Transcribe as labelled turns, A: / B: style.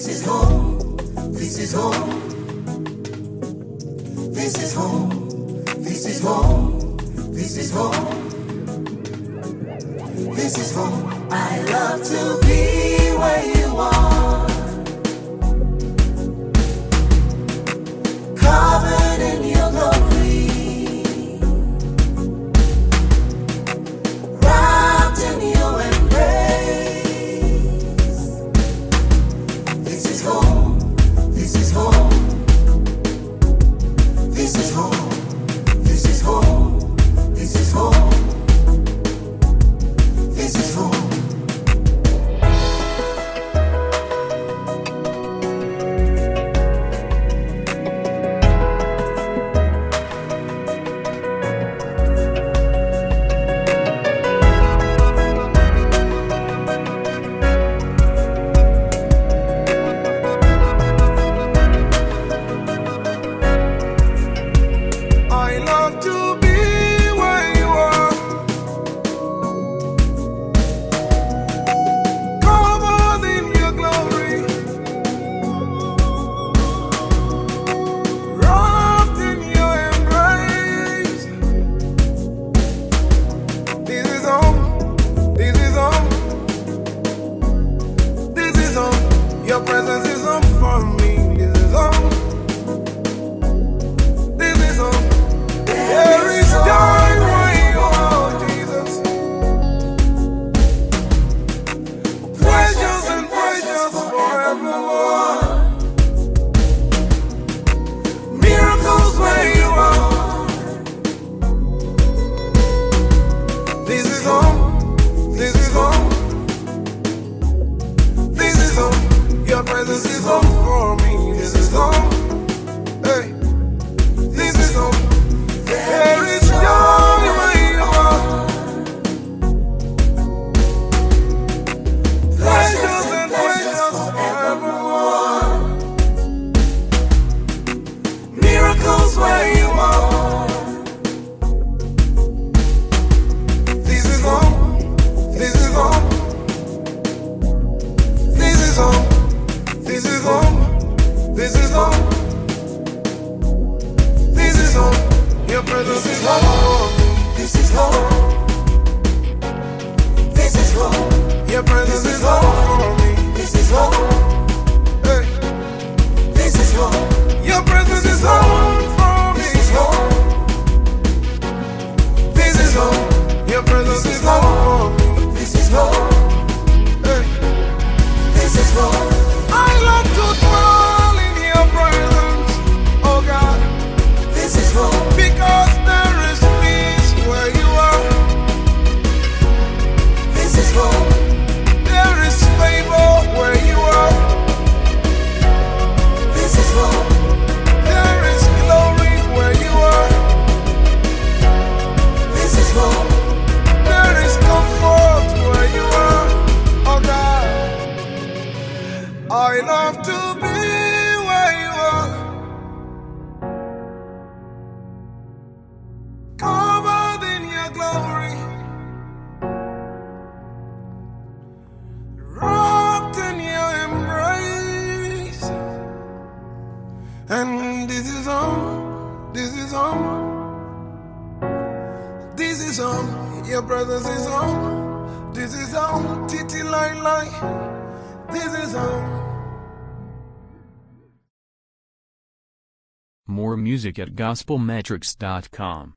A: This is home. This is home. This is home. This is home. This is home. This is home. I love to be where you are, covered in your glory, wrapped in your embrace. This is home. This is home. This is home. This is home. This is home. This is home.
B: I love to be where you are, covered in your glory, wrapped in your embrace. This is home. This is home. This is home. Your presence is home for me. This is home. This is home. There is joy where you are, Jesus. Precious and precious forevermore. Miracles where you are. This is home. This is home. This is home. Your presence is home for me. This is home. Hey, this is home. There is joy where you are. Precious and precious forevermore.
A: Miracles where you are.
B: This is home. This is home. This is home. This is home. This is home. This is home. Your presence is home.
A: This is home. This is home.
B: Your presence is home for me.
A: This is home.
B: Hey,
A: This is home.
B: your presence is home for me.
A: This is home.
B: This is home. Your presence is home for me.
A: This is home.
B: Hey,
A: This is home.
B: I love to dwell in your presence, oh God,
A: This is home.
B: because there is peace where you are.
A: This is home.
B: There is favor where you are.
A: This is home.
B: There is glory where you are.
A: This is home.
B: There is comfort where you are, oh God. I love to be where you are, covered in your glory, wrapped in your embrace. And this is home. This is home. This is home. Your presence is home. This is home. Titi lai lai. This is home.
C: More music at gospelmetrics.com.